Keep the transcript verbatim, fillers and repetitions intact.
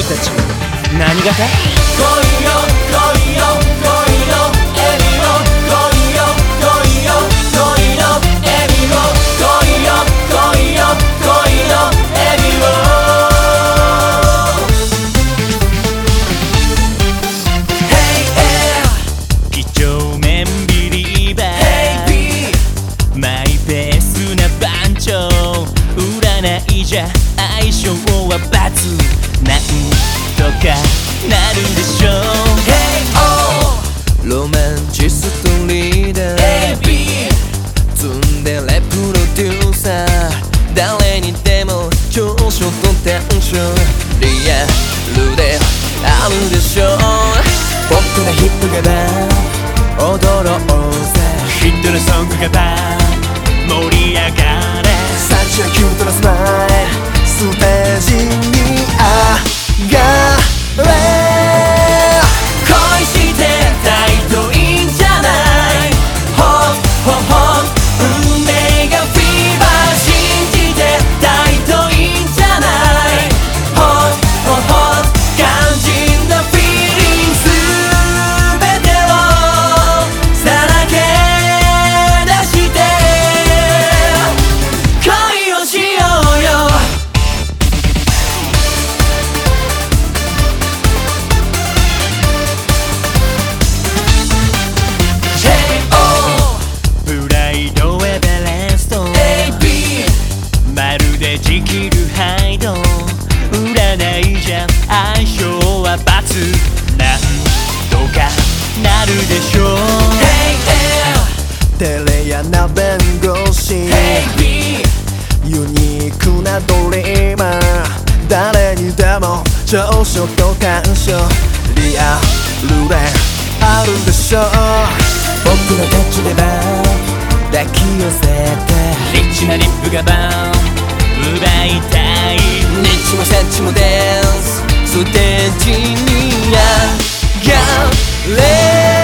たちは何型？ 恋よ恋よ恋よエビを恋よ恋よ恋よエビを恋よ恋よ恋よエビを几帳面ビリーバーマイペースな番長占いじゃ相性はバツなんとかなるでしょう Hey oh ロマンチストリーダーエービーツンデレプロデューサー誰にでも長所と短所リアルであるでしょうポップなヒップがバー踊ろうぜヒットなソングがバー盛り上がれサッチはキュートなスマイルステージに上がれ恋してたいといいんじゃないほっほっほっ運命がフィーバー信じてたいといいんじゃないほっほっほっ肝心なフィーリング全てをさらけ出して恋をしようよプライドエベレストエービーまるでジキルハイド占いじゃ相性はバツなんとかなるでしょう Hey 照れ屋な弁護士 Hey B ユニークなドリーマー誰にでも長所と短所リアルであるでしょう僕のタッチでバー抱き寄せてリッチなリップがバー奪いたいニッチもサッチもダンスステージに上がれ